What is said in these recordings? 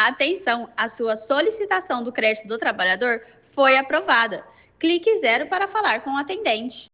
Atenção, a sua solicitação do crédito do trabalhador foi aprovada. Clique 0 para falar com o atendente.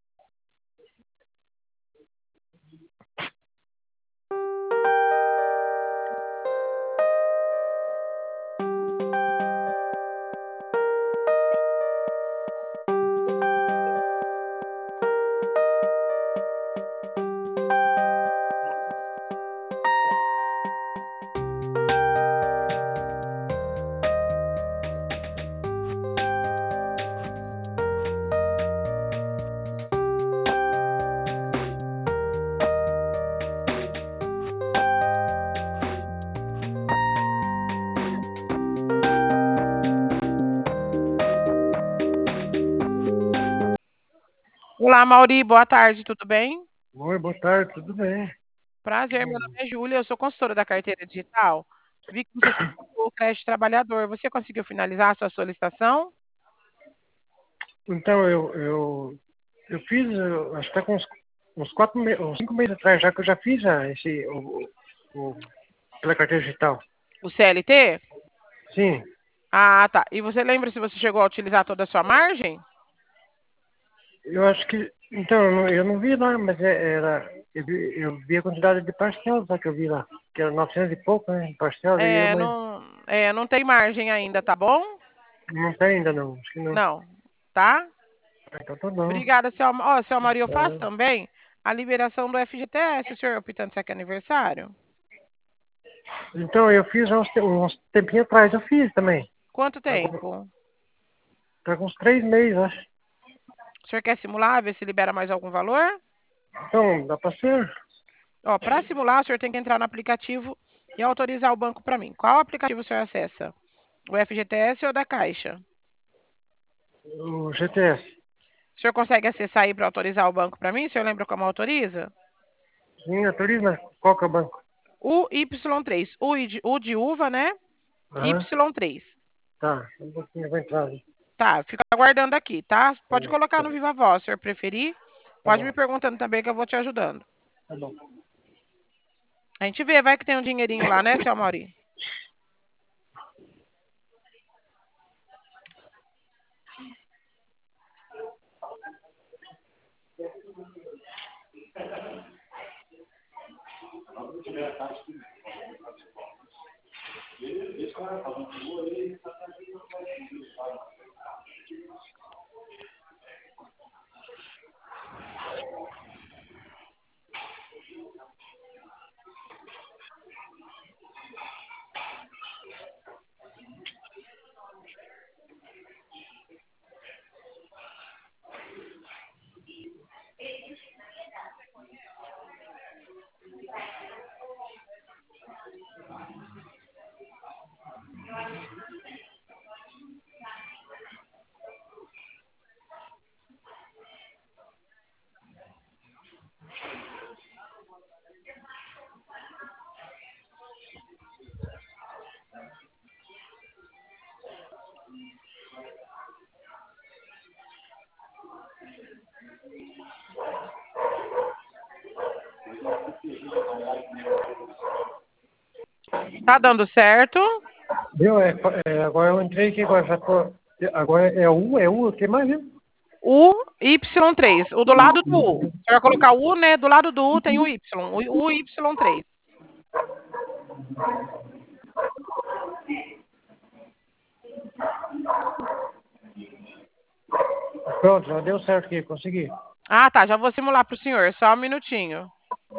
Olá, Mauri, boa tarde, tudo bem? Oi, boa tarde, tudo bem? Prazer, meu nome é Júlia, eu sou consultora da carteira digital. Vi que você solicitou o crédito trabalhador. Você conseguiu finalizar a sua solicitação? Então, eu fiz, acho que está com uns 5 meses atrás já que eu já fiz o, pela carteira digital. O CLT? Sim, Ah, tá. E você lembra se você chegou a utilizar toda a sua margem? eu acho que, então, eu não vi lá, mas eu vi a quantidade de parcelas lá que eu vi lá, que era 900 e pouco, né, parcelas, mas Não tem margem ainda, tá bom? não tem ainda não, acho que não. Não, tá? Ah, então tá bom. Obrigada, seu Mauri, eu faço também a liberação do FGTS, o senhor optando se é aniversário. Então, eu fiz uns tempinho atrás, eu fiz também. Quanto Agora, tempo? tá com uns 3 meses, acho. O senhor quer simular, ver se libera mais algum valor? Então, dá pra ser? Ó, para simular, o senhor tem que entrar no aplicativo e autorizar o banco para mim. Qual aplicativo o senhor acessa? O FGTS ou da Caixa? O GTS. O senhor consegue acessar aí para autorizar o banco para mim? O senhor lembra como autoriza? Sim, autoriza. Qual que é o banco? O Y3. U de uva, né? Aham, Y3. tá. Um pouquinho, eu vou entrar ali. Tá, fica aguardando aqui, tá? Pode colocar Tá, no Viva Voz, se o senhor preferir. tá Pode bom, me perguntando também que eu vou te ajudando. tá bom. A gente vê, vai que tem um dinheirinho lá, né, seu Mauri? Tá dando certo? Viu? Agora eu entrei aqui, agora é U, o que mais, viu? O Y3, o do lado do U. Você vai colocar o U, né? Do lado do U tem o Y. O Y3. Pronto, já deu certo aqui, consegui. Ah, tá. Já vou simular para o senhor. Só um minutinho.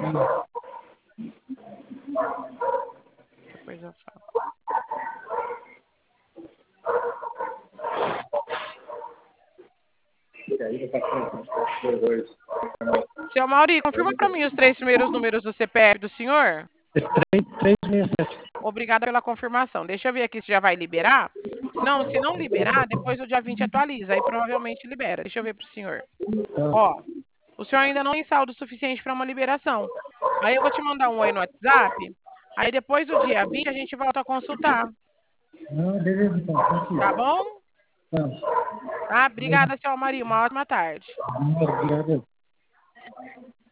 Depois eu falo. Seu Mauri, confirma para mim os 3 primeiros números do CPF do senhor? 367. Obrigada pela confirmação. Deixa eu ver aqui se já vai liberar. Não, se não liberar, depois do dia 20 atualiza. Aí provavelmente libera. Deixa eu ver para o senhor. Ó, o senhor ainda não tem saldo suficiente para uma liberação. Aí eu vou te mandar um oi no WhatsApp. Aí depois do dia 20 a gente volta a consultar. Ah, beleza, então, tá aqui. Tá bom? Tá. Tá? Obrigada, seu Maria. Uma ótima tarde. Obrigado.